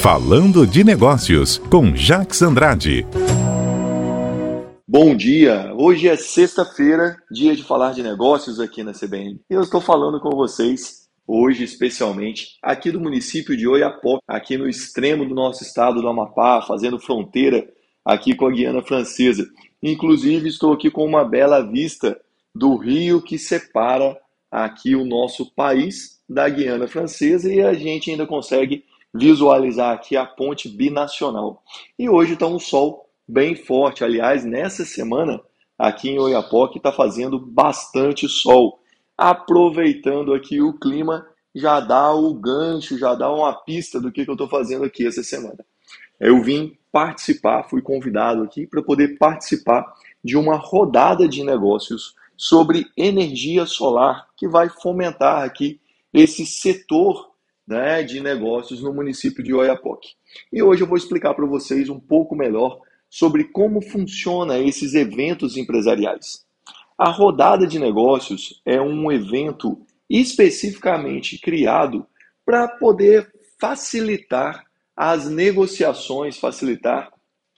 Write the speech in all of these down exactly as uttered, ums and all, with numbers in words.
Falando de Negócios, com Jacques Andrade. Bom dia! Hoje é sexta-feira, dia de falar de negócios aqui na C B N. Eu estou falando com vocês hoje, especialmente, aqui do município de Oiapoque, aqui no extremo do nosso estado do Amapá, fazendo fronteira aqui com a Guiana Francesa. Inclusive, estou aqui com uma bela vista do rio que separa aqui o nosso país da Guiana Francesa e a gente ainda consegue visualizar aqui a ponte binacional. E hoje está um sol bem forte. Aliás, nessa semana, aqui em Oiapoque, está fazendo bastante sol. Aproveitando aqui o clima, já dá o gancho, já dá uma pista do que, que eu estou fazendo aqui essa semana. Eu vim participar, fui convidado aqui para poder participar de uma rodada de negócios sobre energia solar, que vai fomentar aqui esse setor, né, de negócios no município de Oiapoque. E hoje eu vou explicar para vocês um pouco melhor sobre como funciona esses eventos empresariais. A rodada de negócios é um evento especificamente criado para poder facilitar as negociações, facilitar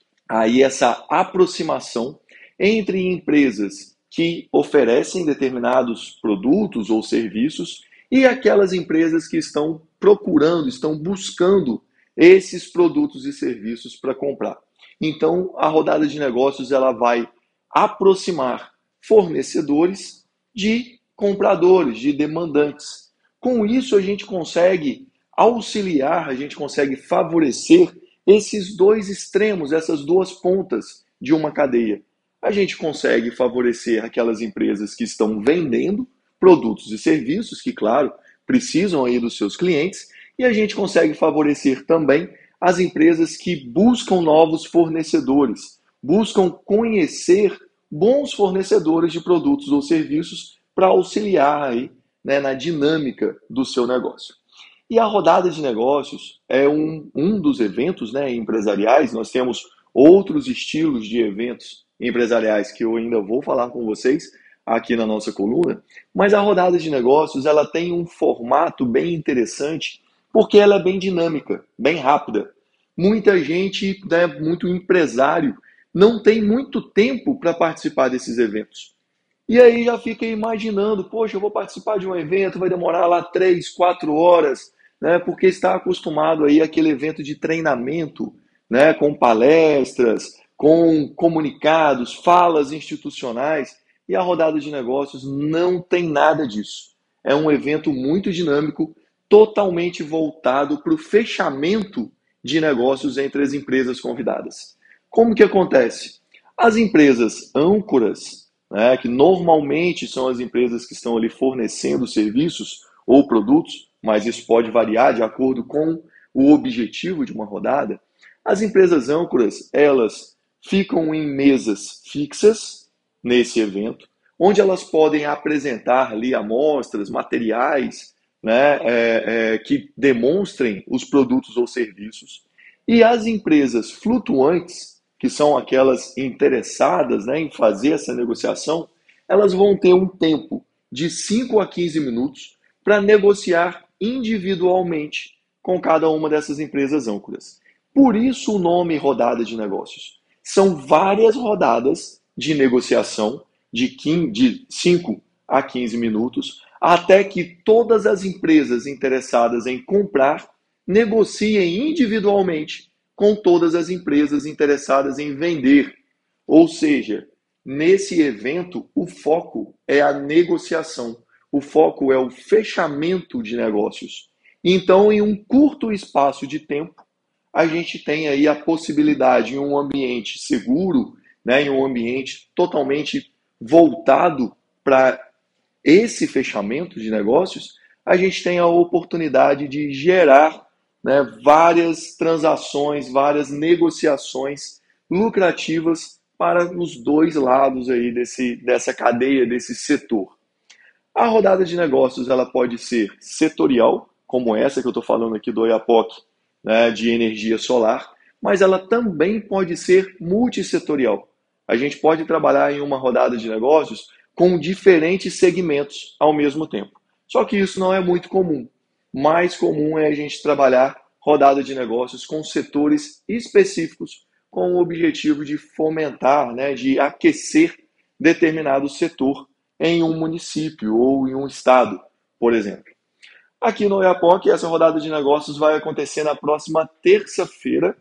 aí essa aproximação entre empresas que oferecem determinados produtos ou serviços e aquelas empresas que estão procurando, estão buscando esses produtos e serviços para comprar. Então, a rodada de negócios ela vai aproximar fornecedores de compradores, de demandantes. Com isso, a gente consegue auxiliar, a gente consegue favorecer esses dois extremos, essas duas pontas de uma cadeia. A gente consegue favorecer aquelas empresas que estão vendendo produtos e serviços, que, claro, precisam aí dos seus clientes, e a gente consegue favorecer também as empresas que buscam novos fornecedores, buscam conhecer bons fornecedores de produtos ou serviços para auxiliar aí, né, na dinâmica do seu negócio. E a rodada de negócios é um, um dos eventos, né, empresariais. Nós temos outros estilos de eventos empresariais que eu ainda vou falar com vocês aqui na nossa coluna, mas a rodada de negócios ela tem um formato bem interessante porque ela é bem dinâmica, bem rápida. Muita gente, né, muito empresário, não tem muito tempo para participar desses eventos. E aí já fica imaginando, poxa, eu vou participar de um evento, vai demorar lá três, quatro horas, né, porque está acostumado aí àquele evento de treinamento, né, com palestras, com comunicados, falas institucionais, e a rodada de negócios não tem nada disso. É um evento muito dinâmico, totalmente voltado para o fechamento de negócios entre as empresas convidadas. Como que acontece? As empresas âncoras, né, que normalmente são as empresas que estão ali fornecendo serviços ou produtos, mas isso pode variar de acordo com o objetivo de uma rodada, as empresas âncoras, elas ficam em mesas fixas nesse evento, onde elas podem apresentar ali amostras, materiais, né, é, é, que demonstrem os produtos ou serviços. E as empresas flutuantes, que são aquelas interessadas, né, em fazer essa negociação, elas vão ter um tempo de cinco a quinze minutos para negociar individualmente com cada uma dessas empresas âncoras. Por isso o nome rodada de negócios. São várias rodadas de negociação de cinco a quinze minutos, até que todas as empresas interessadas em comprar negociem individualmente com todas as empresas interessadas em vender. Ou seja, nesse evento, o foco é a negociação, o foco é o fechamento de negócios. Então, em um curto espaço de tempo, a gente tem aí a possibilidade, em um ambiente seguro, né, em um ambiente totalmente voltado para esse fechamento de negócios, a gente tem a oportunidade de gerar, né, várias transações, várias negociações lucrativas para os dois lados aí desse, dessa cadeia, desse setor. A rodada de negócios ela pode ser setorial, como essa que eu estou falando aqui do Oiapoque, né, de energia solar, mas ela também pode ser multissetorial. A gente pode trabalhar em uma rodada de negócios com diferentes segmentos ao mesmo tempo. Só que isso não é muito comum. Mais comum é a gente trabalhar rodada de negócios com setores específicos com o objetivo de fomentar, né, de aquecer determinado setor em um município ou em um estado, por exemplo. Aqui no Oiapoque, essa rodada de negócios vai acontecer na próxima terça-feira,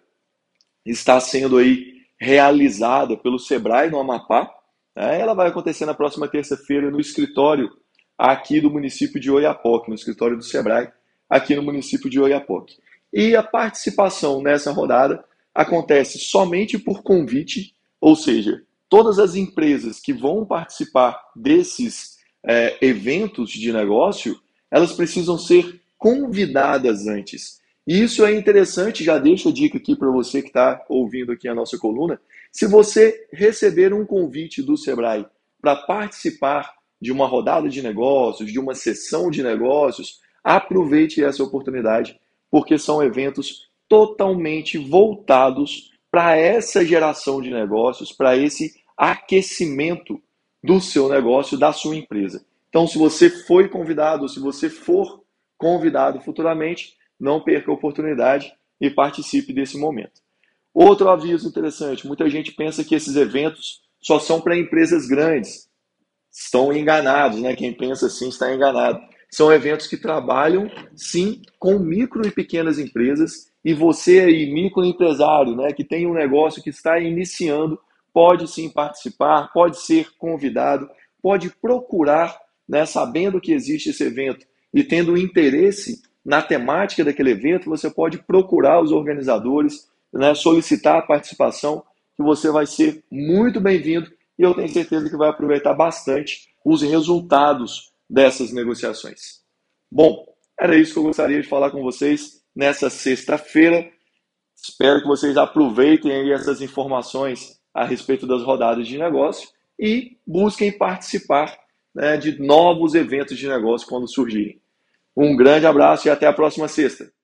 está sendo aí realizada pelo Sebrae no Amapá. Né? Ela vai acontecer na próxima terça-feira no escritório aqui do município de Oiapoque, no escritório do Sebrae, aqui no município de Oiapoque. E a participação nessa rodada acontece somente por convite, ou seja, todas as empresas que vão participar desses é, eventos de negócio, elas precisam ser convidadas antes. E isso é interessante, já deixo a dica aqui para você que está ouvindo aqui a nossa coluna. Se você receber um convite do Sebrae para participar de uma rodada de negócios, de uma sessão de negócios, aproveite essa oportunidade, porque são eventos totalmente voltados para essa geração de negócios, para esse aquecimento do seu negócio, da sua empresa. Então, se você foi convidado, ou se você for convidado futuramente, não perca a oportunidade e participe desse momento. Outro aviso interessante, muita gente pensa que esses eventos só são para empresas grandes. Estão enganados, né? Quem pensa assim está enganado. São eventos que trabalham, sim, com micro e pequenas empresas, e você aí, microempresário, né, que tem um negócio que está iniciando, pode sim participar, pode ser convidado, pode procurar, né, sabendo que existe esse evento e tendo interesse na temática daquele evento, você pode procurar os organizadores, né, solicitar a participação, que você vai ser muito bem-vindo e eu tenho certeza que vai aproveitar bastante os resultados dessas negociações. Bom, era isso que eu gostaria de falar com vocês nessa sexta-feira. Espero que vocês aproveitem aí essas informações a respeito das rodadas de negócio e busquem participar, né, de novos eventos de negócio quando surgirem. Um grande abraço e até a próxima sexta.